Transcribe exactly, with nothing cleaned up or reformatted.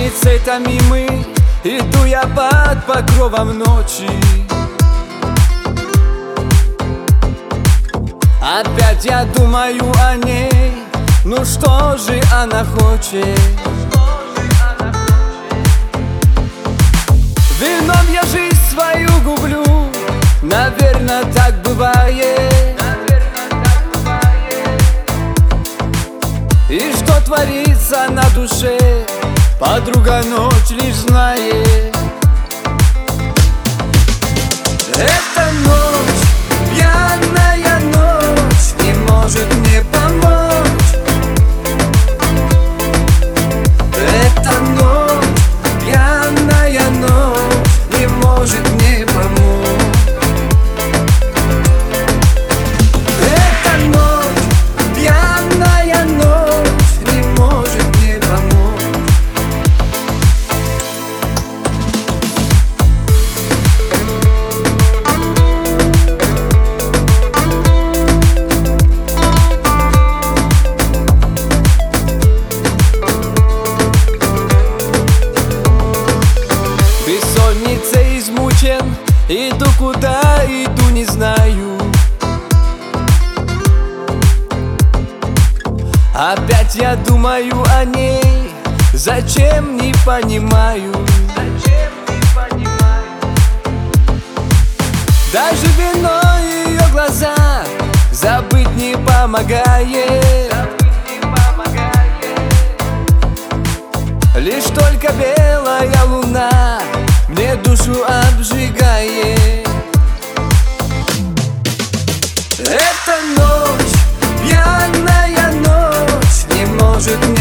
бессонницей томимый иду я под покровом ночи. Опять я думаю о ней, ну что же она хочет? Вином я жизнь свою гублю, наверное, так бывает. И что творится на душе, подруга ночь лишь знает. Эта ночь, пьяная ночь, не может мне помочь. Эта ночь, пьяная ночь, не может мне помочь. Эта ночь, пьяная ночь, не может мне помочь. Бессонницей измучен, иду куда иду, не знаю. Опять я думаю о ней, зачем не понимаю. Даже вино и ее глаза забыть не помогает. Лишь только белая луна мне душу обжигает. Эта ночь, пьяная ночь, не может